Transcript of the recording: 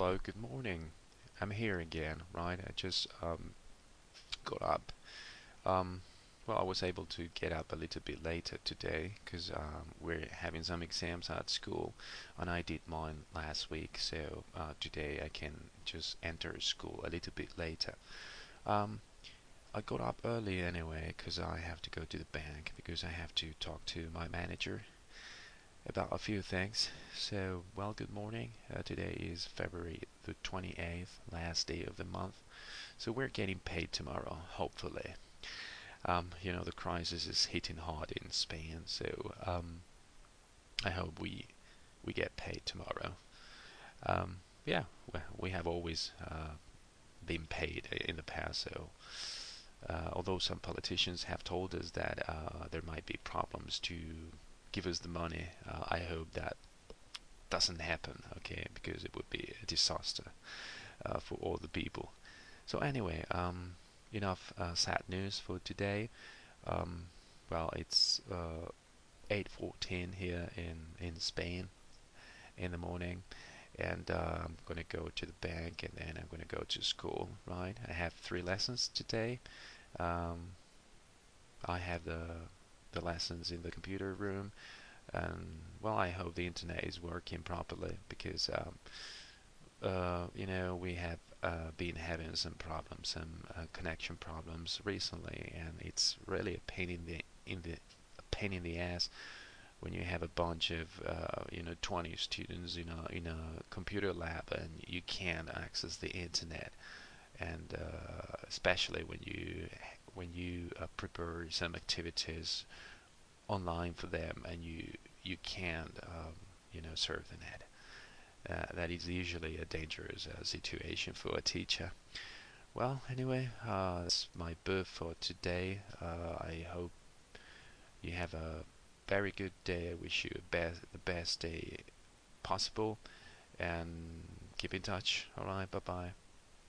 hello, good morning. I'm here again, right? I just got up. Um, well, I was able to get up a little bit later today because we're having some exams at school, and I did mine last week, so today I can just enter school a little bit later. Um, I got up early anyway because I have to go to the bank because I have to talk to my manager about a few things. So, well, good morning. Today is February the 28th, last day of the month. So we're getting paid tomorrow, hopefully. The crisis is hitting hard in Spain, so I hope we get paid tomorrow. Yeah, we have always been paid in the past, so although some politicians have told us that there might be problems to give us the money, I hope that doesn't happen, okay, because it would be a disaster for all the people. So anyway, enough sad news for today. Um, well, it's 8:14 here in Spain in the morning, and I'm gonna go to the bank, and then I'm gonna go to school. Right? I have 3 lessons today. Um, I have the lessons in the computer room, and well, I hope the internet is working properly because we have been having some problems, some connection problems recently, and it's really a pain in the ass when you have a bunch of 20 students in a computer lab and you can't access the internet, and especially when you prepare some activities online for them and you can't surf the net. That is usually a dangerous situation for a teacher. Well, anyway, that's my birth for today. I hope you have a very good day. I wish you the best day possible, and keep in touch. All right, bye bye.